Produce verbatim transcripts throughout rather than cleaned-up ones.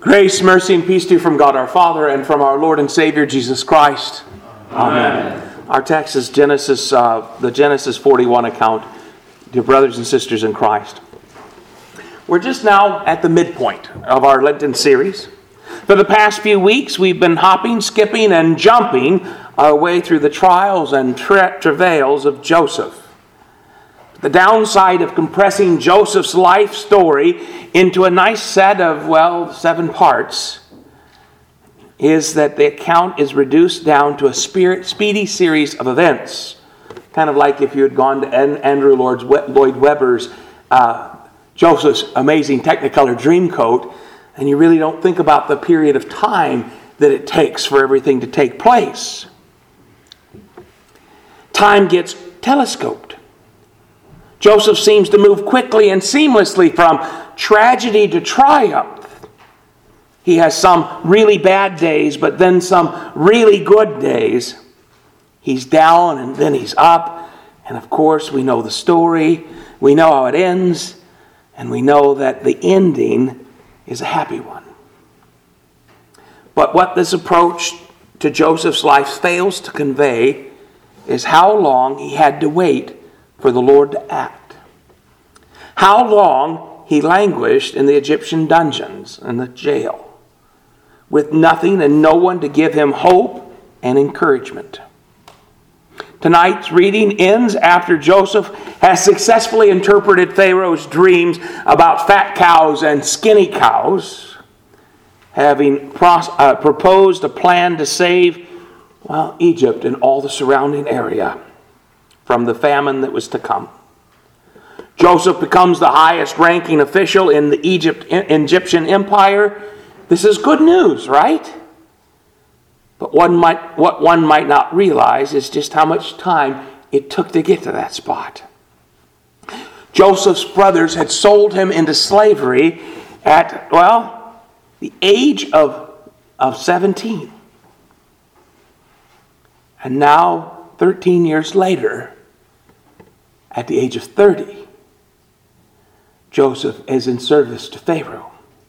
Grace, mercy, and peace to you from God our Father and from our Lord and Savior Jesus Christ. Amen. Amen. Our text is Genesis, uh, the Genesis forty-one account, dear brothers and sisters in Christ. We're just now at the midpoint of our Lenten series. For the past few weeks, we've been hopping, skipping, and jumping our way through the trials and tra- travails of Joseph. The downside of compressing Joseph's life story into a nice set of, well, seven parts is that the account is reduced down to a spirit, speedy series of events. Kind of like if you had gone to Andrew Lloyd Webber's uh, Joseph's Amazing Technicolor Dreamcoat, and you really don't think about the period of time that it takes for everything to take place. Time gets telescoped. Joseph seems to move quickly and seamlessly from tragedy to triumph. He has some really bad days, but then some really good days. He's down and then he's up. And of course, we know the story. We know how it ends. And we know that the ending is a happy one. But what this approach to Joseph's life fails to convey is how long he had to wait for the Lord to act. How long he languished in the Egyptian dungeons and the jail, with nothing and no one to give him hope and encouragement. Tonight's reading ends after Joseph has successfully interpreted Pharaoh's dreams about fat cows and skinny cows, having pros- uh, proposed a plan to save, well, Egypt and all the surrounding area from the famine that was to come. Joseph becomes the highest ranking official in the Egypt, Egyptian empire. This is good news, right? But one might, what one might not realize is just how much time it took to get to that spot. Joseph's brothers had sold him into slavery at, well, the age of, of seventeen. And now, thirteen years later, at the age of thirty, Joseph is in service to Pharaoh.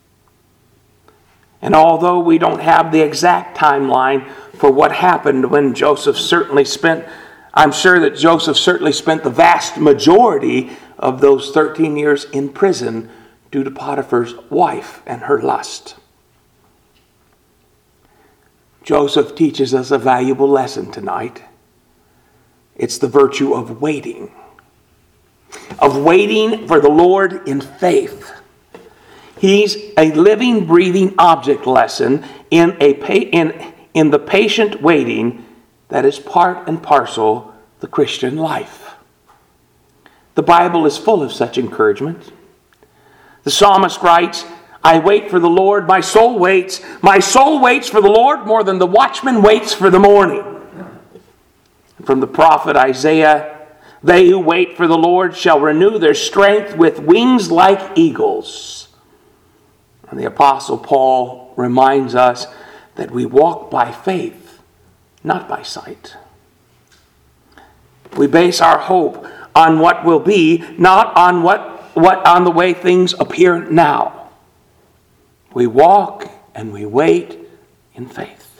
And although we don't have the exact timeline for what happened when Joseph certainly spent, I'm sure that Joseph certainly spent the vast majority of those thirteen years in prison due to Potiphar's wife and her lust. Joseph teaches us a valuable lesson tonight. It's the virtue of waiting. Of waiting for the Lord in faith. He's a living, breathing object lesson in, a pa- in, in the patient waiting that is part and parcel the Christian life. The Bible is full of such encouragement. The psalmist writes, I wait for the Lord, my soul waits. My soul waits for the Lord more than the watchman waits for the morning. From the prophet Isaiah, they who wait for the Lord shall renew their strength with wings like eagles. And the Apostle Paul reminds us that we walk by faith, not by sight. We base our hope on what will be, not on what, what on the way things appear now. We walk and we wait in faith.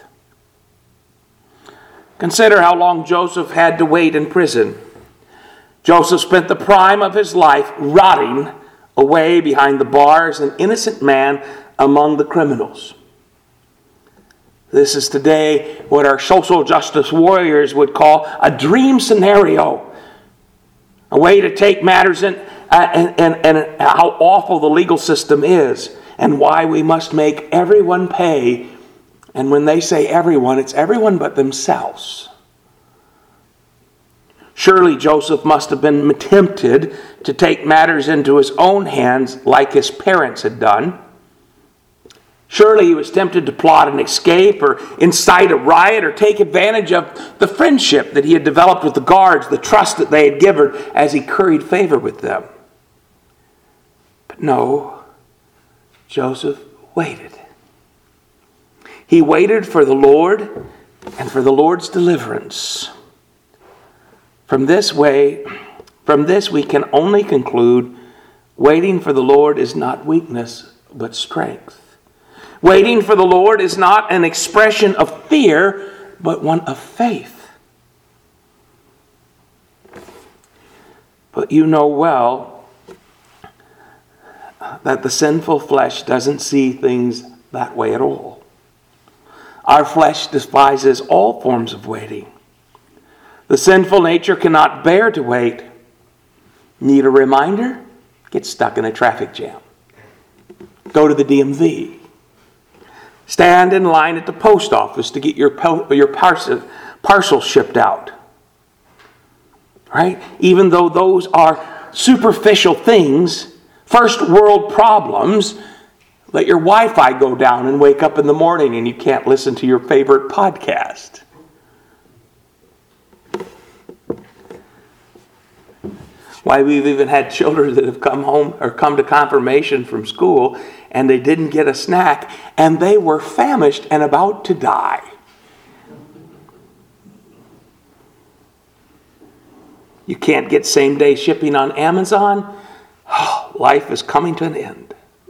Consider how long Joseph had to wait in prison. Joseph spent the prime of his life rotting away behind the bars, an innocent man among the criminals. This is today what our social justice warriors would call a dream scenario. A way to take matters in, uh, and, and, and how awful the legal system is and why we must make everyone pay. And when they say everyone, it's everyone but themselves. Surely Joseph must have been tempted to take matters into his own hands like his parents had done. Surely he was tempted to plot an escape or incite a riot or take advantage of the friendship that he had developed with the guards, the trust that they had given as he curried favor with them. But no, Joseph waited. He waited for the Lord and for the Lord's deliverance. From this way, from this we can only conclude waiting for the Lord is not weakness, but strength. Waiting for the Lord is not an expression of fear, but one of faith. But you know well that the sinful flesh doesn't see things that way at all. Our flesh despises all forms of waiting. The sinful nature cannot bear to wait. Need a reminder? Get stuck in a traffic jam. Go to the D M V. Stand in line at the post office to get your, po- your parcel, parcel shipped out. Right? Even though those are superficial things, first world problems, let your Wi-Fi go down and wake up in the morning and you can't listen to your favorite podcast. Why, we've even had children that have come home or come to confirmation from school and they didn't get a snack and they were famished and about to die. You can't get same-day shipping on Amazon? Oh, life is coming to an end.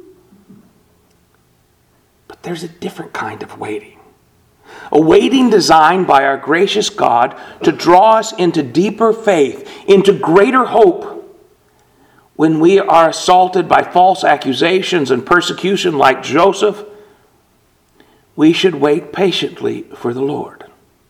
But there's a different kind of waiting. A waiting designed by our gracious God to draw us into deeper faith, into greater hope. When we are assaulted by false accusations and persecution like Joseph, we should wait patiently for the Lord.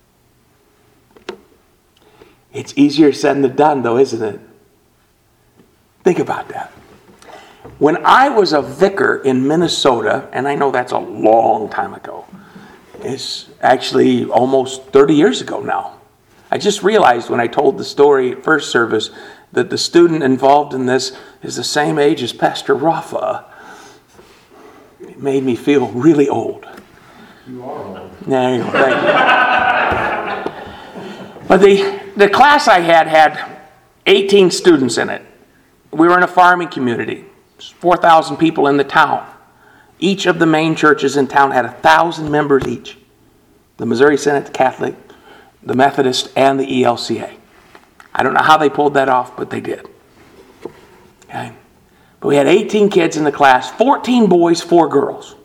It's easier said than done, though, isn't it? Think about that. When I was a vicar in Minnesota, and I know that's a long time ago, it's actually almost thirty years ago now. I just realized when I told the story at first service that the student involved in this is the same age as Pastor Rafa. It made me feel really old. You are old. There you go, thank you. But the, the class I had had eighteen students in it. We were in a farming community. There's four thousand people in the town. Each of the main churches in town had one thousand members each. The Missouri Synod, the Catholic, the Methodist, and the E L C A. I don't know how they pulled that off, but they did. Okay? But we had eighteen kids in the class, fourteen boys, four girls.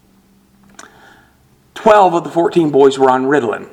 twelve of the fourteen boys were on Ritalin.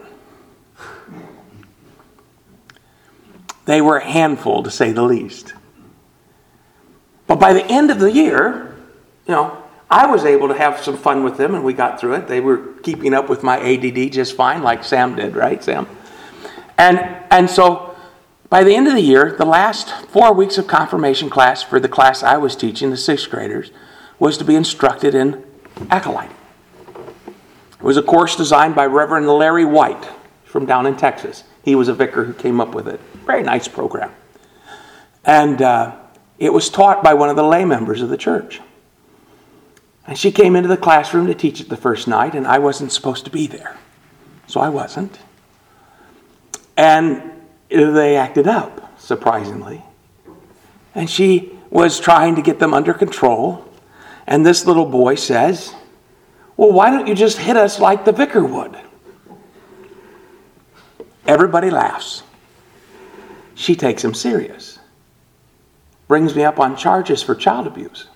They were a handful, to say the least. But by the end of the year, you know, I was able to have some fun with them, and we got through it. They were keeping up with my A D D just fine, like Sam did, right, Sam? And and so by the end of the year, the last four weeks of confirmation class for the class I was teaching, the sixth graders, was to be instructed in acolyting. It was a course designed by Reverend Larry White from down in Texas. He was a vicar who came up with it. Very nice program. And uh, it was taught by one of the lay members of the church. And she came into the classroom to teach it the first night, and I wasn't supposed to be there. So I wasn't. And they acted up, surprisingly. And she was trying to get them under control. And this little boy says, "Well, why don't you just hit us like the vicar would?" Everybody laughs. She takes him serious. Brings me up on charges for child abuse.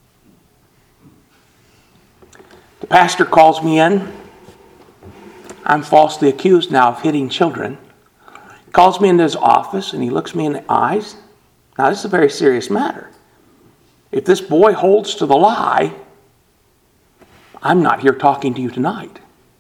The pastor calls me in. I'm falsely accused now of hitting children. He calls me into his office and he looks me in the eyes. Now, this is a very serious matter. If this boy holds to the lie, I'm not here talking to you tonight.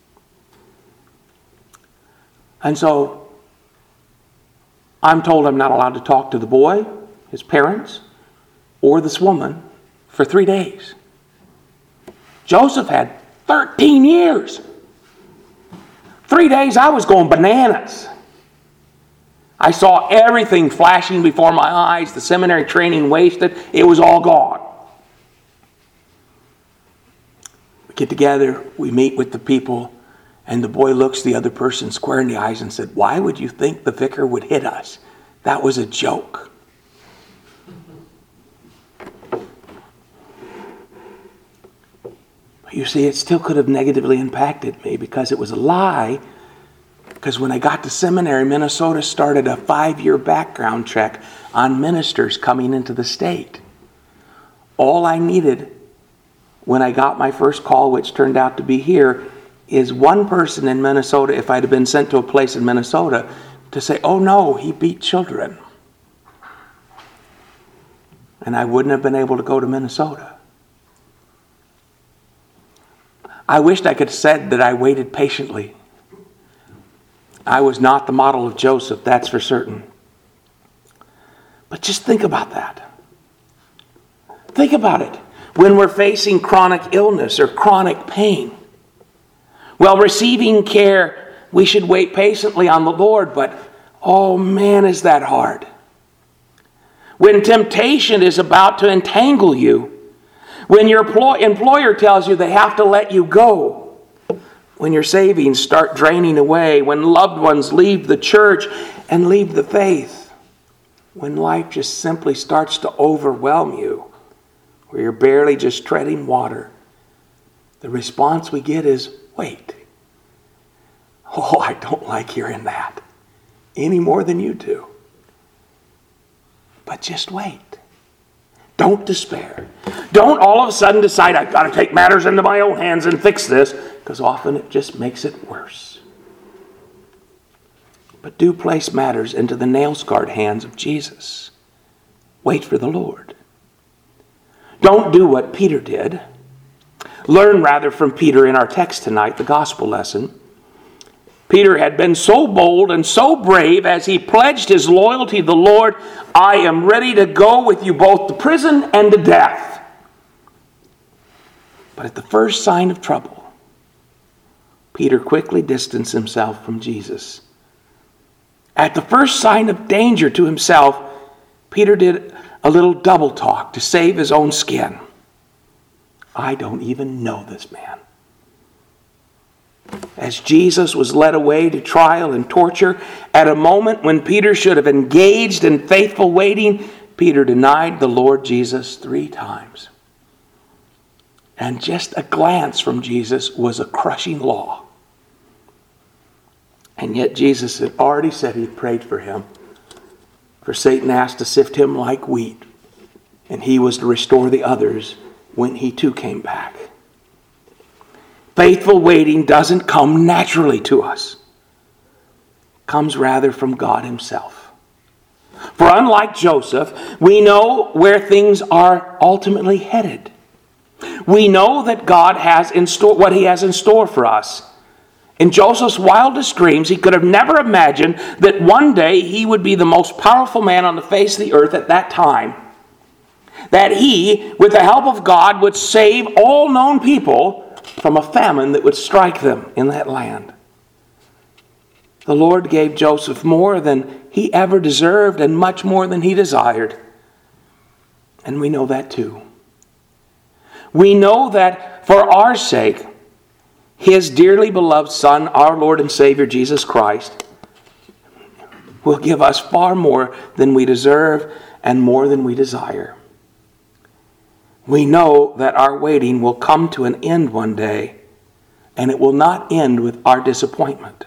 And so I'm told I'm not allowed to talk to the boy, his parents, or this woman for three days. Joseph had thirteen years. Three days I was going bananas. I saw everything flashing before my eyes, the seminary training wasted. It was all gone. We get together, we meet with the people, and the boy looks the other person square in the eyes and said, "Why would you think the vicar would hit us? That was a joke." But you see, it still could have negatively impacted me because it was a lie. Because when I got to seminary, Minnesota started a five-year background check on ministers coming into the state. All I needed when I got my first call, which turned out to be here, is one person in Minnesota, if I'd have been sent to a place in Minnesota, to say, oh no, he beat children. And I wouldn't have been able to go to Minnesota. I wished I could have said that I waited patiently. I was not the model of Joseph, that's for certain. But just think about that. Think about it. When we're facing chronic illness or chronic pain, while receiving care, we should wait patiently on the Lord, but oh man, is that hard. When temptation is about to entangle you, when your employer tells you they have to let you go, when your savings start draining away, when loved ones leave the church and leave the faith, when life just simply starts to overwhelm you, where you're barely just treading water, the response we get is, wait. Oh, I don't like hearing that any more than you do. But just wait. Don't despair. Don't all of a sudden decide, I've got to take matters into my own hands and fix this, because often it just makes it worse. But do place matters into the nail-scarred hands of Jesus. Wait for the Lord. Don't do what Peter did. Learn rather from Peter in our text tonight, the gospel lesson. Peter had been so bold and so brave as he pledged his loyalty to the Lord, I am ready to go with you both to prison and to death. But at the first sign of trouble, Peter quickly distanced himself from Jesus. At the first sign of danger to himself, Peter did a little double talk to save his own skin. I don't even know this man. As Jesus was led away to trial and torture, at a moment when Peter should have engaged in faithful waiting, Peter denied the Lord Jesus three times. And just a glance from Jesus was a crushing law. And yet Jesus had already said he prayed for him. For Satan asked to sift him like wheat, and he was to restore the others when he too came back. Faithful waiting doesn't come naturally to us. It comes rather from God himself. For unlike Joseph, we know where things are ultimately headed. We know that God has in store what he has in store for us. In Joseph's wildest dreams, he could have never imagined that one day he would be the most powerful man on the face of the earth at that time. That he, with the help of God, would save all known people from a famine that would strike them in that land. The Lord gave Joseph more than he ever deserved and much more than he desired. And we know that too. We know that for our sake, his dearly beloved Son, our Lord and Savior Jesus Christ, will give us far more than we deserve and more than we desire. We know that our waiting will come to an end one day, and it will not end with our disappointment.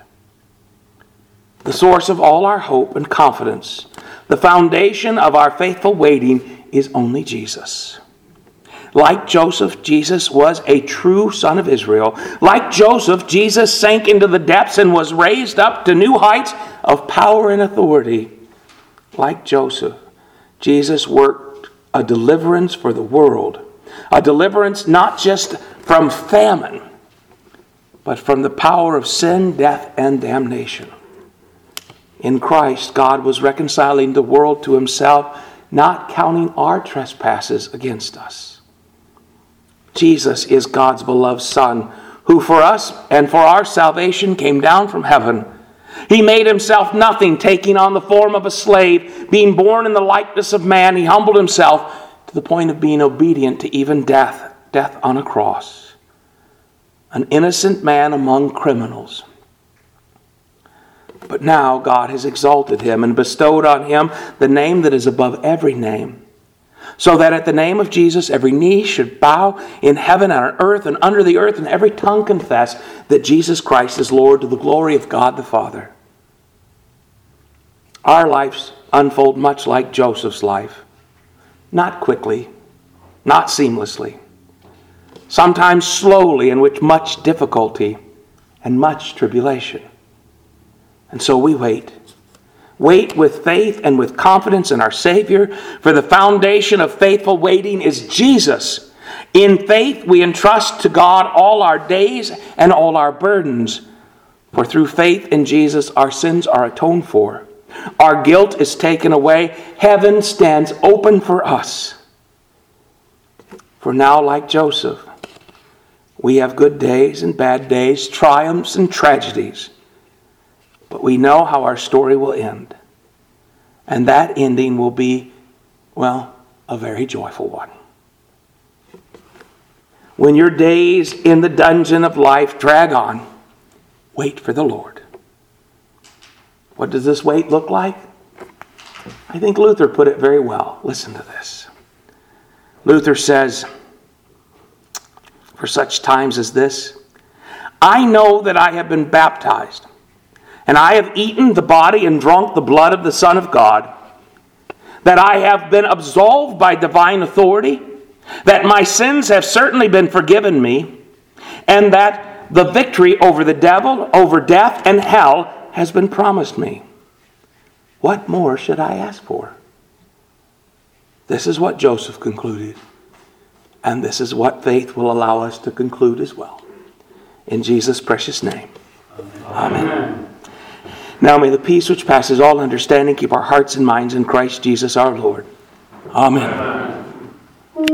The source of all our hope and confidence, the foundation of our faithful waiting, is only Jesus. Like Joseph, Jesus was a true son of Israel. Like Joseph, Jesus sank into the depths and was raised up to new heights of power and authority. Like Joseph, Jesus worked a deliverance for the world. A deliverance not just from famine, but from the power of sin, death, and damnation. In Christ, God was reconciling the world to himself, not counting our trespasses against us. Jesus is God's beloved Son, who for us and for our salvation came down from heaven. He made himself nothing, taking on the form of a slave. Being born in the likeness of man, he humbled himself to the point of being obedient to even death, death on a cross. An innocent man among criminals. But now God has exalted him and bestowed on him the name that is above every name, so that at the name of Jesus every knee should bow in heaven and on earth and under the earth, and every tongue confess that Jesus Christ is Lord, to the glory of God the Father. Our lives unfold much like Joseph's life. Not quickly, not seamlessly. sometimes slowly and with much difficulty and much tribulation. And so we wait. Wait with faith and with confidence in our Savior, for the foundation of faithful waiting is Jesus. In faith we entrust to God all our days and all our burdens, for through faith in Jesus our sins are atoned for. Our guilt is taken away. Heaven stands open for us. For now, like Joseph, we have good days and bad days, triumphs and tragedies. But we know how our story will end. And that ending will be, well, a very joyful one. When your days in the dungeon of life drag on, wait for the Lord. What does this wait look like? I think Luther put it very well. Listen to this. Luther says, for such times as this, I know that I have been baptized, and I have eaten the body and drunk the blood of the Son of God, that I have been absolved by divine authority, that my sins have certainly been forgiven me, and that the victory over the devil, over death and hell has been promised me. What more should I ask for? This is what Joseph concluded, and this is what faith will allow us to conclude as well. In Jesus' precious name. Amen. Amen. Now may the peace which passes all understanding keep our hearts and minds in Christ Jesus our Lord. Amen. Amen.